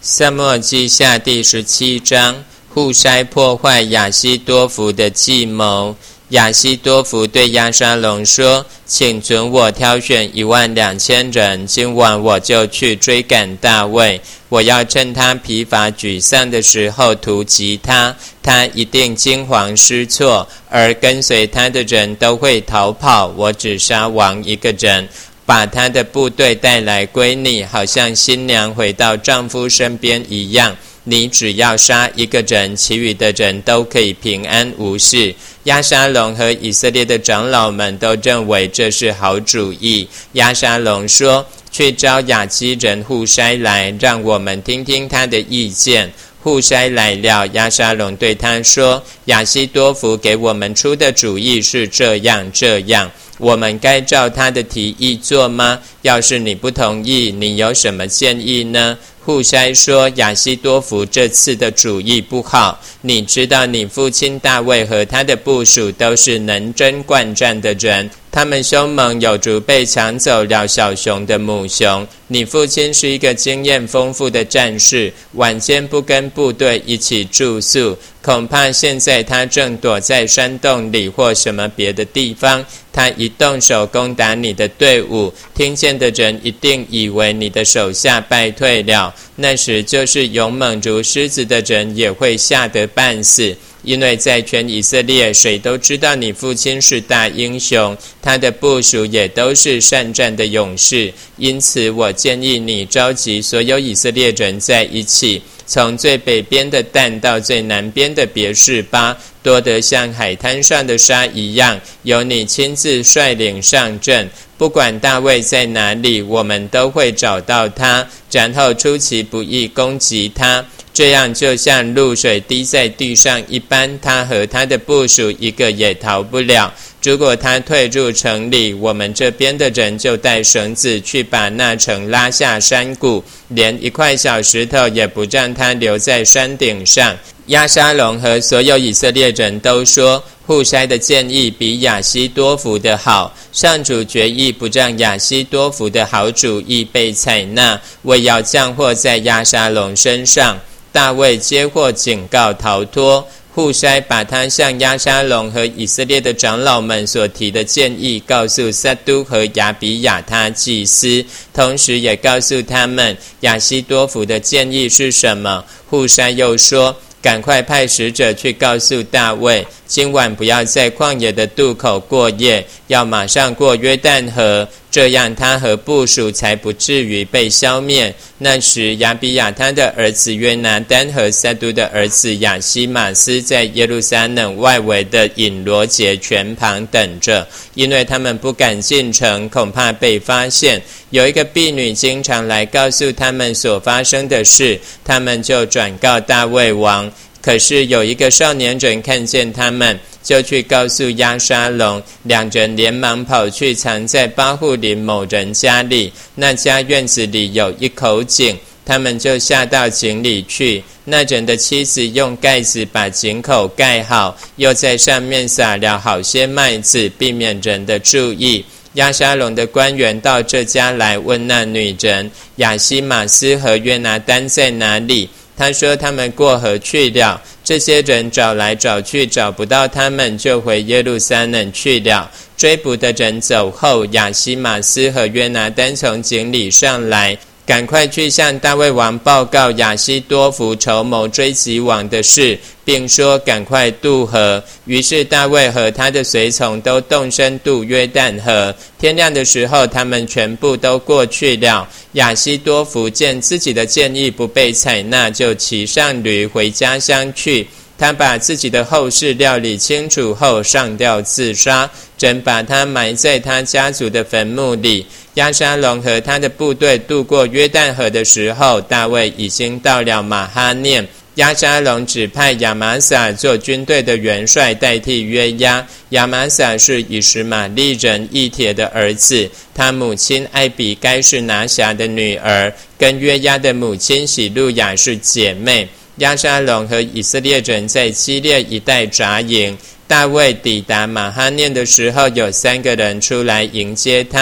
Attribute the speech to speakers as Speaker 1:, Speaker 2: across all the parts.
Speaker 1: 撒母耳记下第17章，户筛破坏亚希多弗的计谋。亚希多弗对押沙龙说：请准我挑选12000人，今晚我就去追赶大卫，我要趁他疲乏沮丧的时候突击他，他一定惊惶失措，而跟随他的人都会逃跑，我只杀亡一个人，把他的部队带来归你，好像新娘回到丈夫身边一样。你只要杀一个人，其余的人都可以平安无事。押沙龙和以色列的长老们都认为这是好主意。押沙龙说：去招亚基人户筛来，让我们听听他的意见。户筛来了，押沙龙对他说：亚希多弗给我们出的主意是这样，我们该照他的提议做吗？要是你不同意，你有什么建议呢？户筛说：亚希多弗这次的主意不好，你知道你父亲大卫和他的部属都是能征惯战的人，他们凶猛有如被抢走了小熊的母熊。你父亲是一个经验丰富的战士，晚间不跟部队一起住宿，恐怕现在他正躲在山洞里或什么别的地方。他一动手攻打你的队伍，听见的人一定以为你的手下败退了，那时就是勇猛如狮子的人也会吓得半死。因为在全以色列谁都知道你父亲是大英雄，他的部属也都是善战的勇士，因此我建议你召集所有以色列人在一起，从最北边的但到最南边的别是巴，多得像海滩上的沙一样，由你亲自率领上阵。不管大卫在哪里，我们都会找到他，然后出其不意攻击他，这样就像露水滴在地上一般，他和他的部属一个也逃不了。如果他退入城里，我们这边的人就带绳子去把那城拉下山谷，连一块小石头也不让他留在山顶上。押沙龙和所有以色列人都说，户筛的建议比亚希多弗的好。上主决意不让亚希多弗的好主意被采纳，为要降祸在押沙龙身上。大卫接获警告逃脱，户筛把他向押沙龙和以色列的长老们所提的建议告诉撒督和亚比亚他祭司，同时也告诉他们亚希多弗的建议是什么。户筛又说：赶快派使者去告诉大卫，今晚不要在旷野的渡口过夜，要马上过约旦河，这样他和部属才不至于被消灭。那时亚比亚他的儿子约拿单和撒督的儿子亚希马斯在耶路撒冷外围的隐罗结泉旁等着，因为他们不敢进城，恐怕被发现。有一个婢女经常来告诉他们所发生的事，他们就转告大卫王。可是有一个少年人看见他们，就去告诉押沙龙，两人连忙跑去藏在巴户林某人家里，那家院子里有一口井，他们就下到井里去。那人的妻子用盖子把井口盖好，又在上面撒了好些麦子，避免人的注意。押沙龙的官员到这家来问那女人，亚希马斯和约拿单在哪里？他说他们过河去了。这些人找来找去找不到他们，就回耶路撒冷去了。追捕的人走后，亚希马斯和约拿单从井里上来，赶快去向大卫王报告亚希多弗筹谋追击王的事，并说赶快渡河。于是大卫和他的随从都动身渡约旦河。天亮的时候，他们全部都过去了。亚希多弗见自己的建议不被采纳，就骑上驴回家乡去。他把自己的后事料理清楚后上吊自杀，人把他埋在他家族的坟墓里。押沙龙和他的部队渡过约旦河的时候，大卫已经到了马哈念。押沙龙指派亚玛撒做军队的元帅代替约押。亚玛撒是以实玛利人以铁的儿子，他母亲艾比该是拿辖的女儿，跟约押的母亲喜路亚是姐妹。押沙龙和以色列人在基列一带扎营。大卫抵达马哈念的时候，有3个人出来迎接他，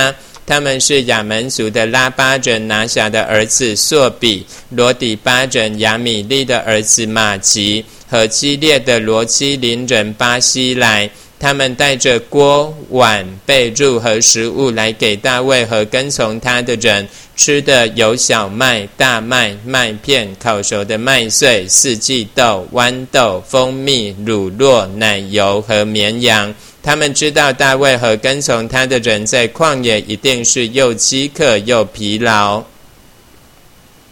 Speaker 1: 他们是亚门族的拉巴人拿辖的儿子朔比，罗底巴人亚米利的儿子马吉，和基列的罗基林人巴西来。他们带着锅、碗、被褥和食物来给大卫和跟从他的人，吃的有小麦、大麦、麦片、烤熟的麦穗、四季豆、豌豆、蜂蜜、乳酪、奶油和绵羊。他们知道大卫和跟从他的人在旷野一定是又饥渴又疲劳。